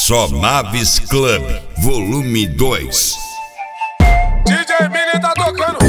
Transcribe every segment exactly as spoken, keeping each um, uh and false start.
Só Naves Club, volume dois. D J Mini tá tocando.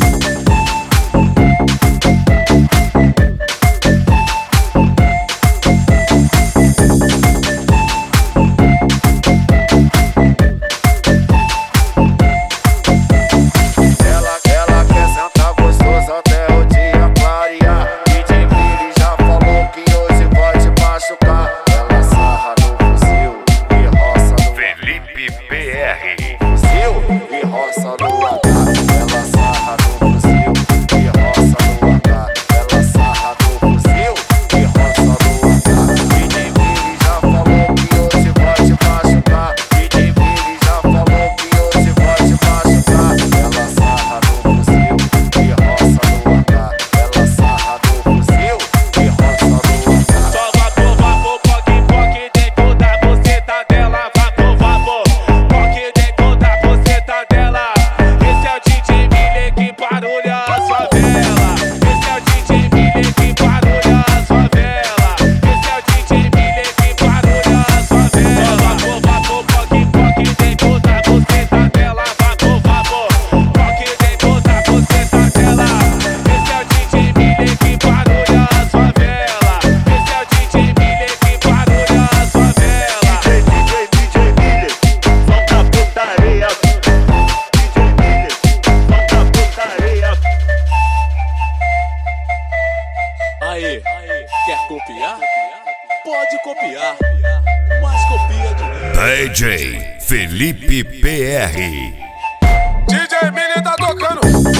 Aí, quer copiar? Pode copiar, mas copia de D J Felipe P R. D J Mini tá tocando.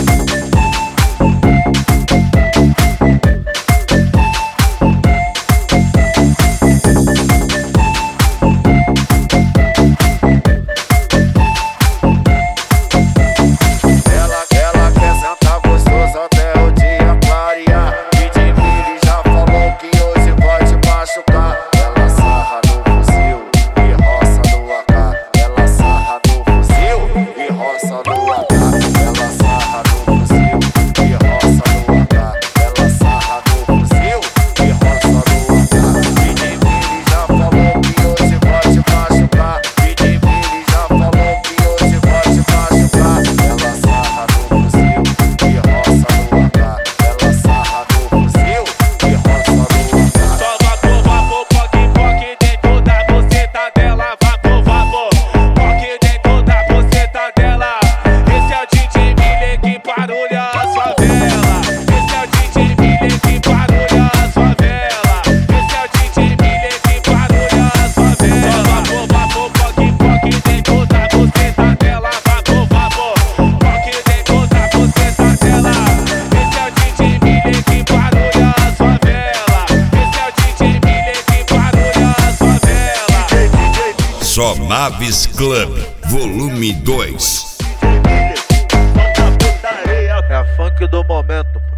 Só Naves Club, volume dois. É funk do momento.